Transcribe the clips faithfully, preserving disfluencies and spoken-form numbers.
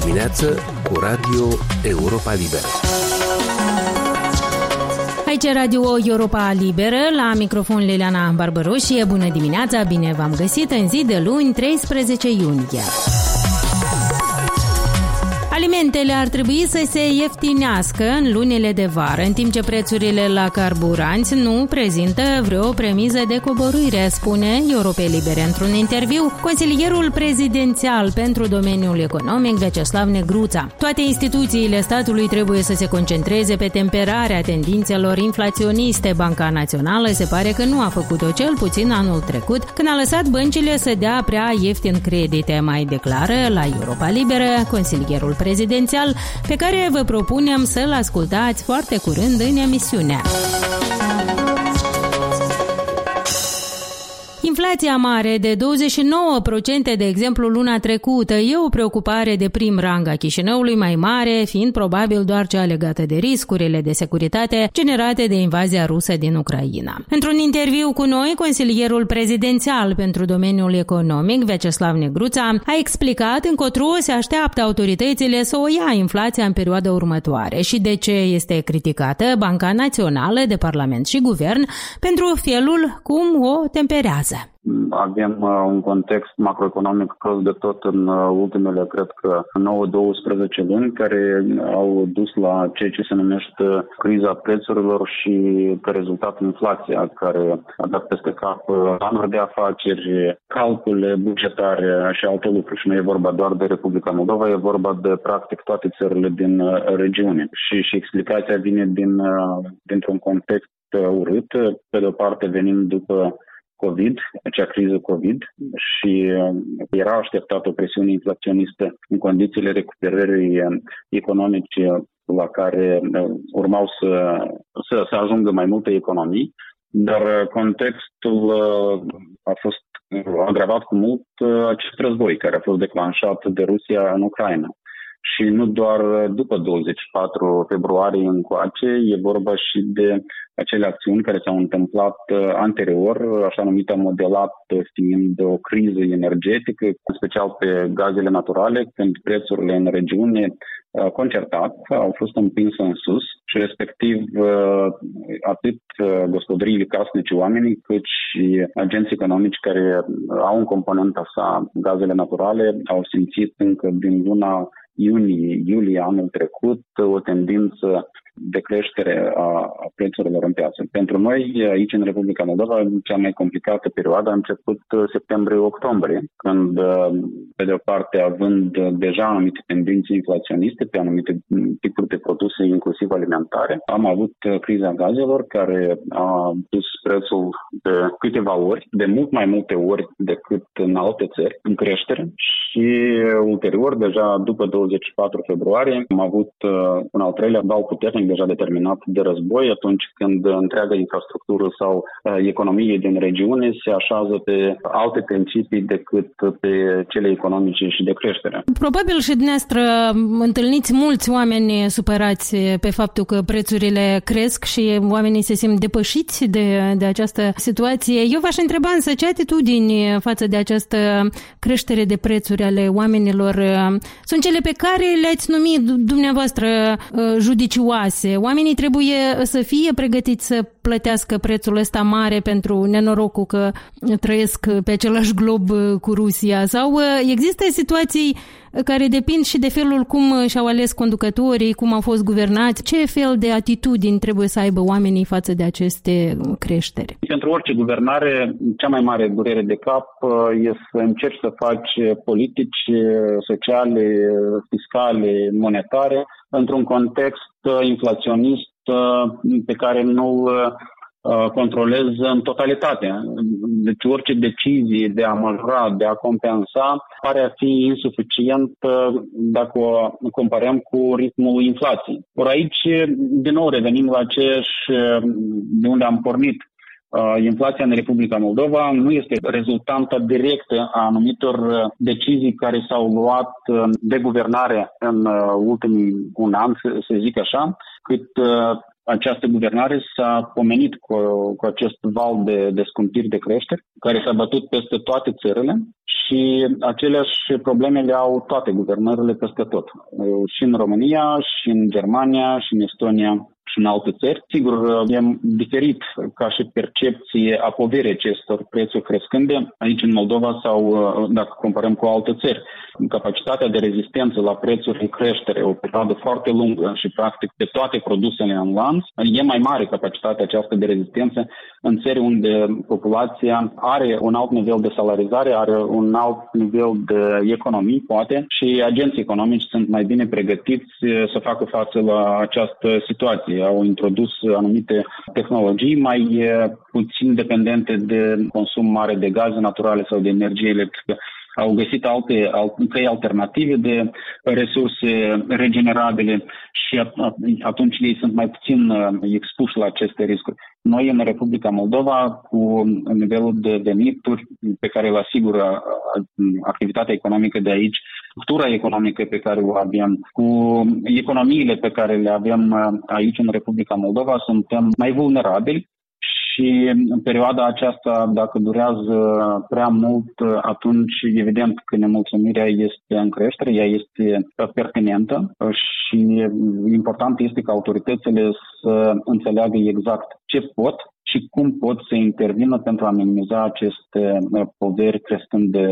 dimineață cu Radio Europa Liberă. Aici Radio Europa Liberă, la microfon Liliana Barbăroșie. Bună dimineața, bine v-am găsit în zi de luni, treisprezece iunie. Alimentele ar trebui să se ieftinească în lunile de vară, în timp ce prețurile la carburanți nu prezintă vreo premiză de coborâre, spune Europei Libere într-un interviu consilierul prezidențial pentru domeniul economic, Vyacheslav Negruța. Toate instituțiile statului trebuie să se concentreze pe temperarea tendințelor inflaționiste. Banca Națională se pare că nu a făcut-o, cel puțin anul trecut, când a lăsat băncile să dea prea ieftin credite, mai declară la Europa Liberă consilierul prezidențial, pe care vă propunem să-l ascultați foarte curând în emisiune. Inflația mare de douăzeci și nouă la sută, de exemplu, luna trecută, e o preocupare de prim rang a Chișinăului, mai mare fiind probabil doar cea legată de riscurile de securitate generate de invazia rusă din Ucraina. Într-un interviu cu noi, consilierul prezidențial pentru domeniul economic, Vyacheslav Negruța, a explicat încotro se așteaptă autoritățile să o ia inflația în perioada următoare și de ce este criticată Banca Națională de Parlament și Guvern pentru felul cum o temperează. Avem uh, un context macroeconomic prost de tot în uh, ultimele, cred că, nouă douăsprezece luni, care au dus la ceea ce se numește criza prețurilor și, ca rezultat, inflația, care a dat peste cap uh, planuri de afaceri, calcule bugetare și alte lucruri. Și nu e vorba doar de Republica Moldova, e vorba de, practic, toate țările din uh, regiune. Și, și explicația vine din, uh, dintr-un context uh, urât. Pe de o parte, venim după COVID, acea criză COVID, și era așteptată o presiune inflaționistă în condițiile recuperării economice la care urmau să, să, să ajungă mai multe economii, dar contextul a fost agravat cu mult acest război care a fost declanșat de Rusia în Ucraina. Și nu doar după douăzeci și patru februarie încoace, e vorba și de acele acțiuni care s-au întâmplat anterior, așa numită modelat fiind o criză energetică, în special pe gazele naturale, când prețurile în regiune concertat au fost împinse în sus și respectiv atât gospodăriile casnice, oamenii, cât și agenții economici care au în componenta sa gazele naturale au simțit încă din luna iunie, iulie anul trecut o tendință de creștere a prețurilor în piață. Pentru noi, aici în Republica Moldova, cea mai complicată perioadă a început septembrie-octombrie, când, pe de o parte, având deja anumite tendințe inflaționiste pe anumite tipuri de produse, inclusiv alimentare, am avut criza gazelor, care a dus prețul de câteva ori, de mult mai multe ori decât în alte țări, în creștere. Și ulterior, deja după douăzeci și patru februarie, am avut un al treilea val puternic deja determinat de război, atunci când întreaga infrastructură sau economie din regiune se așează pe alte principii decât pe cele economice și de creștere. Probabil și dumneavoastră întâlniți mulți oameni supărați pe faptul că prețurile cresc și oamenii se simt depășiți de, de această situație. Eu v-aș întreba însă ce atitudini față de această creștere de prețuri ale oamenilor sunt cele pe care le-ați numit dumneavoastră judicioase. Oamenii trebuie să fie pregătiți să plătească prețul ăsta mare pentru nenorocul că trăiesc pe același glob cu Rusia, sau există situații care depind și de felul cum și-au ales conducătorii, cum au fost guvernați, ce fel de atitudini trebuie să aibă oamenii față de aceste creșteri? Pentru orice guvernare, cea mai mare durere de cap e să încerci să faci politici sociale, fiscale, monetare într-un context inflaționist pe care nu controlez în totalitate. Deci orice decizie de a majora, de a compensa, pare a fi insuficient dacă o comparăm cu ritmul inflației. Ori aici, din nou, revenim la aceeași de unde am pornit. Inflația în Republica Moldova nu este rezultantă directă a anumitor decizii care s-au luat de guvernare în ultimii un an, să zic așa, cât această guvernare s-a pomenit cu, cu acest val de, de scumpiri de creșteri, care s-a bătut peste toate țările și aceleași probleme le au toate guvernările peste tot. Și în România, și în Germania, și în Estonia, și în alte țări. Sigur, e diferit ca și percepție a poverii acestor prețuri crescânde aici în Moldova sau dacă comparăm cu alte țări. Capacitatea de rezistență la prețuri în creștere, o perioadă foarte lungă și practic pe toate produsele în lanț, e mai mare capacitatea aceasta de rezistență în țări unde populația are un alt nivel de salarizare, are un alt nivel de economie, poate, și agenții economici sunt mai bine pregătiți să facă față la această situație. Au introdus anumite tehnologii mai puțin dependente de consum mare de gaze naturale sau de energie electrică. Au găsit alte căi alternative de resurse regenerabile și atunci ei sunt mai puțin expuși la aceste riscuri. Noi în Republica Moldova, cu nivelul de venituri pe care îl asigură activitatea economică de aici, structura economică pe care o avem, cu economiile pe care le avem aici în Republica Moldova, suntem mai vulnerabili. Și în perioada aceasta, dacă durează prea mult, atunci evident că nemulțumirea este în creștere, ea este pertinentă și important este ca autoritățile să înțeleagă exact ce pot și cum pot să intervină pentru a minimiza aceste poveri crescând de,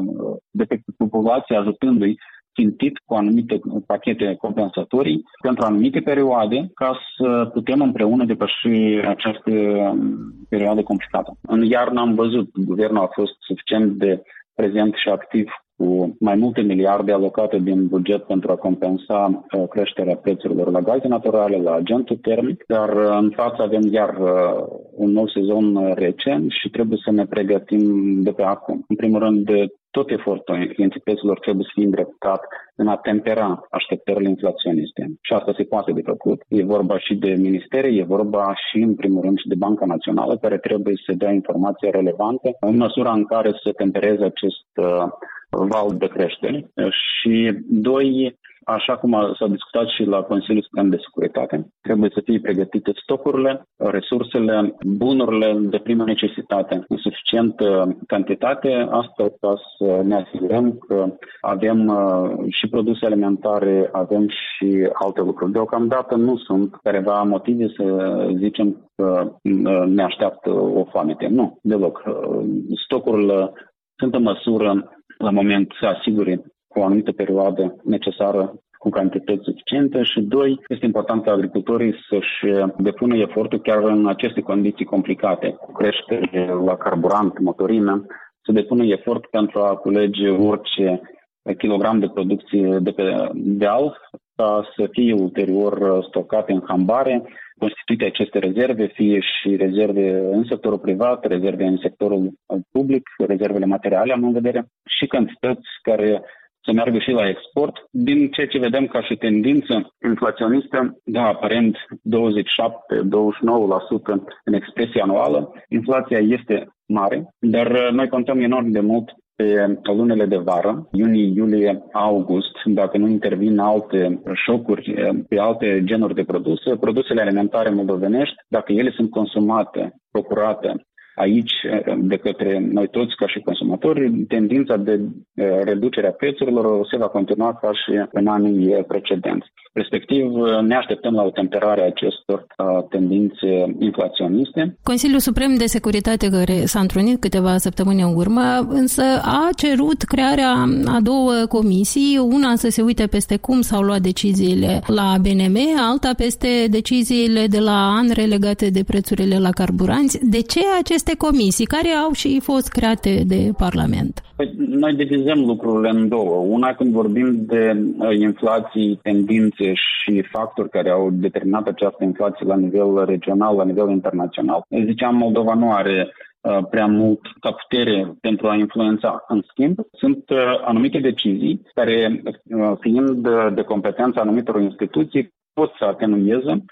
de pe populație, ajutându-i țintit cu anumite pachete compensatorii pentru anumite perioade ca să putem împreună depăși această perioadă complicată. În iarnă am văzut, guvernul a fost suficient de prezent și activ cu mai multe miliarde alocate din buget pentru a compensa creșterea prețurilor la gaze naturale, la agentul termic, dar în față avem iar un nou sezon rece și trebuie să ne pregătim de pe acum. În primul rând, tot efortul entităților trebuie să fie îndreptat în a tempera așteptările inflaționiste. Și asta se poate de făcut. E vorba și de ministere, e vorba și, în primul rând, și de Banca Națională, care trebuie să dea informații relevante în măsura în care să tempereze acest uh, val de creștere. Și, doi, așa cum s-a discutat și la Consiliul Suprem de Securitate, trebuie să fie pregătite stocurile, resursele, bunurile de primă necesitate în suficientă cantitate, asta ca să ne asigurăm că avem și produse alimentare, avem și alte lucruri. Deocamdată nu sunt careva motive să zicem că ne așteaptă o foamete. Nu, deloc. Stocurile sunt în măsură la moment să asigure cu o anumită perioadă necesară cu cantități suficiente și, doi, este important ca agricultorii să-și depună efortul chiar în aceste condiții complicate, cu creștere la carburant, motorină, să depună efort pentru a culege orice kilogram de producție de pe deal ca să fie ulterior stocate în hambare, constituite aceste rezerve, fie și rezerve în sectorul privat, rezerve în sectorul public, rezervele materiale am în vedere și cantități care să meargă și la export. Din ceea ce vedem ca și tendință inflaționistă, da, aparent douăzeci și șapte - douăzeci și nouă la sută în expresie anuală, inflația este mare, dar noi contăm enorm de mult pe lunele de vară, iunie, iulie, august, dacă nu intervin alte șocuri pe alte genuri de produse, produsele alimentare moldovenești, dacă ele sunt consumate, procurate aici de către noi toți ca și consumatori, tendința de reducere a prețurilor se va continua ca și în anii precedenți. Respectiv, ne așteptăm la o temperare a acestor tendințe inflaționiste. Consiliul Suprem de Securitate, care s-a întrunit câteva săptămâni în urmă, însă a cerut crearea a două comisii, una să se uite peste cum s-au luat deciziile la B N M, alta peste deciziile de la A N R E legate de prețurile la carburanți. De ce aceste comisii, care au și fost create de Parlament? Păi, noi divizăm lucrurile în două. Una, când vorbim de inflații, tendințe și factori care au determinat această inflație la nivel regional, la nivel internațional. Ziceam, Moldova nu are uh, prea mult ca putere pentru a influența. În schimb, sunt uh, anumite decizii care, uh, fiind de competența anumitor instituții, pot să atenueze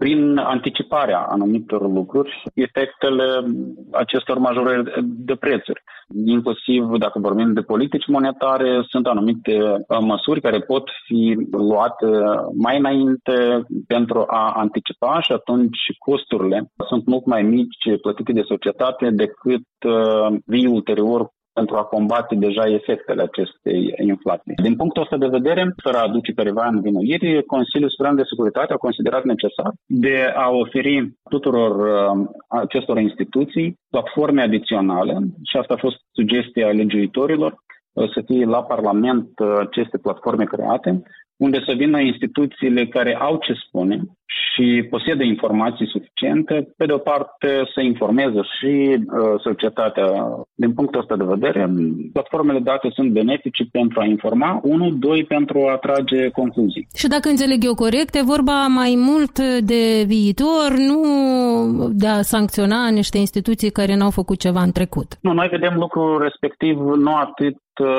prin anticiparea anumitor lucruri, efectele acestor majorări de prețuri. Inclusiv, dacă vorbim de politici monetare, sunt anumite măsuri care pot fi luate mai înainte pentru a anticipa și atunci costurile sunt mult mai mici plătite de societate decât vii ulterior pentru a combate deja efectele acestei inflații. Din punctul ăsta de vedere, fără a aduce careva învinuiri, Consiliul Suprem de Securitate a considerat necesar de a oferi tuturor acestor instituții platforme adiționale, și asta a fost sugestia legiuitorilor, să fie la Parlament aceste platforme create, unde să vină instituțiile care au ce spune și posedă informații suficiente, pe de o parte să informeze și uh, societatea. Din punctul ăsta de vedere, platformele date sunt benefice pentru a informa, unu, doi, pentru a trage concluzii. Și dacă înțeleg eu corect, e vorba mai mult de viitor, nu de a sancționa niște instituții care n-au făcut ceva în trecut. Nu, noi vedem lucrul respectiv nu atât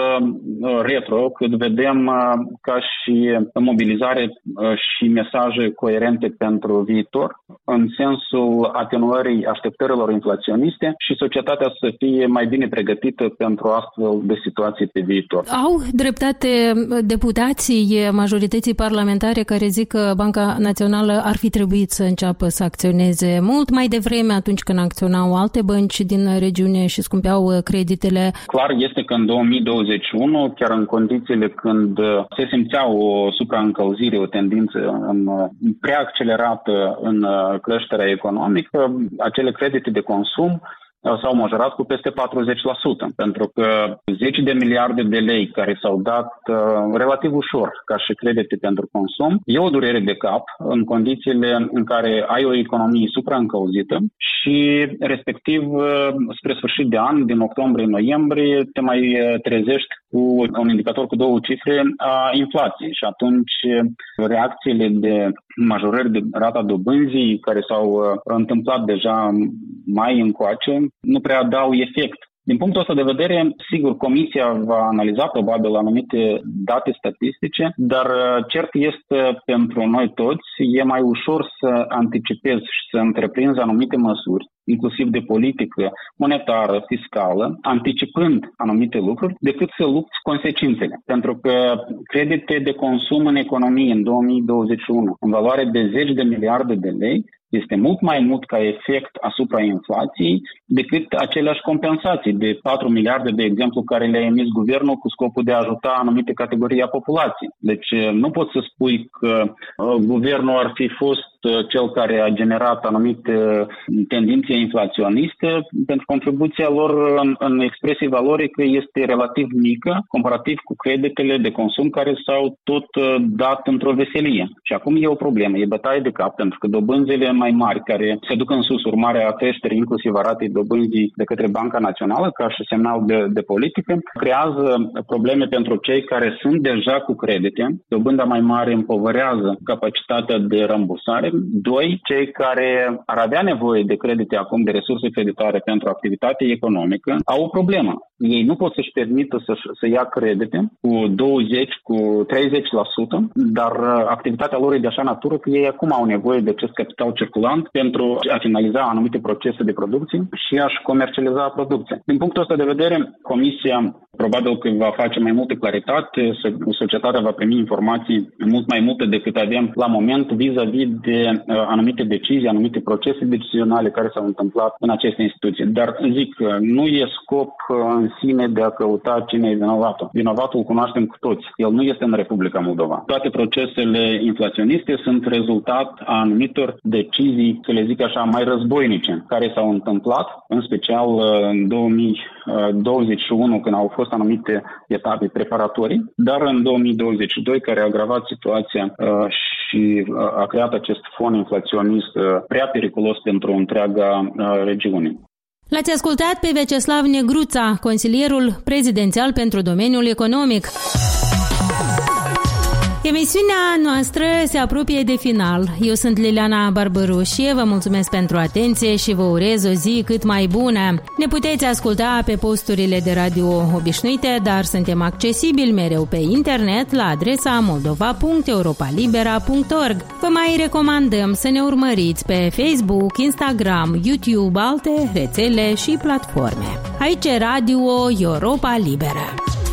retro, cât vedem ca și mobilizare și mesaje coerente pentru viitor, în sensul atenuării așteptărilor inflaționiste și societatea să fie mai bine pregătită pentru astfel de situații pe viitor. Au dreptate deputații majorității parlamentare care zic că Banca Națională ar fi trebuit să înceapă să acționeze mult mai devreme, atunci când acționau alte bănci din regiune și scumpeau creditele. Clar este că în două mii douăzeci și unu, chiar în condițiile când se simțea o supraîncălzire, o tendință în, prea accelerată în creșterea economică, acele credite de consum s-au majorat cu peste patruzeci la sută, pentru că zece de miliarde de lei care s-au dat uh, relativ ușor ca și credite pentru consum, e o durere de cap în condițiile în care ai o economie supraîncălzită și respectiv uh, spre sfârșit de an, din octombrie-noiembrie, te mai trezești cu un indicator cu două cifre a inflației și atunci reacțiile de majorări de rata dobânzii care s-au uh, întâmplat deja mai încoace nu prea dau efect. Din punctul ăsta de vedere, sigur, Comisia va analiza probabil anumite date statistice, dar cert este pentru noi toți, e mai ușor să anticipezi și să întreprinzi anumite măsuri, inclusiv de politică monetară, fiscală, anticipând anumite lucruri, decât să lupți consecințele. Pentru că credite de consum în economie în două mii douăzeci și unu, în valoare de zeci de miliarde de lei, este mult mai mult ca efect asupra inflației decât aceleași compensații de patru miliarde, de exemplu, care le-a emis guvernul cu scopul de a ajuta anumite categorii a populației. Deci nu poți să spui că uh, guvernul ar fi fost uh, cel care a generat anumite tendințe inflaționiste, pentru contribuția lor în, în expresie valorică este relativ mică, comparativ cu creditele de consum care s-au tot uh, dat într-o veselie. Și acum e o problemă, e bătaie de cap, pentru că dobânzile mai mari care se duc în sus, urmarea creșterii inclusiv a ratei dobânzii de către Banca Națională ca și semnal de, de politică, creează probleme pentru cei care sunt deja cu credite. Dobânda mai mare împovărează capacitatea de rambursare. Doi, cei care ar avea nevoie de credite acum, de resurse creditare pentru activitate economică, au o problemă. Ei nu pot să-și permită să, să ia credite cu douăzeci, cu treizeci la sută, dar activitatea lor e de așa natură că ei acum au nevoie de acest capital circulant pentru a finaliza anumite procese de producție și a-și comercializa producția. Din punctul ăsta de vedere, Comisia probabil că va face mai multă claritate, societatea va primi informații mult mai multe decât avem la moment vis-a-vis de uh, anumite decizii, anumite procese decizionale care s-au întâmplat în aceste instituții. Dar zic, nu e scop uh, în sine de a căuta cine e vinovatul. Vinovatul îl cunoaștem cu toți. El nu este în Republica Moldova. Toate procesele inflaționiste sunt rezultat a anumitor decizii, să le zic așa, mai războinice, care s-au întâmplat, în special uh, în două mii douăzeci și unu, când au fost anumite etape preparatorii, dar în două mii douăzeci și doi, care a agravat situația uh, și uh, a creat acest fond inflaționist uh, prea periculos pentru întreaga uh, regiune. L-ați ascultat pe Vyacheslav Negruța, consilierul prezidențial pentru domeniul economic. Emisiunea noastră se apropie de final. Eu sunt Liliana Barbărușie, vă mulțumesc pentru atenție și vă urez o zi cât mai bună. Ne puteți asculta pe posturile de radio obișnuite, dar suntem accesibili mereu pe internet la adresa moldova punct europa libera punct org. Vă mai recomandăm să ne urmăriți pe Facebook, Instagram, YouTube, alte rețele și platforme. Aici e Radio Europa Liberă.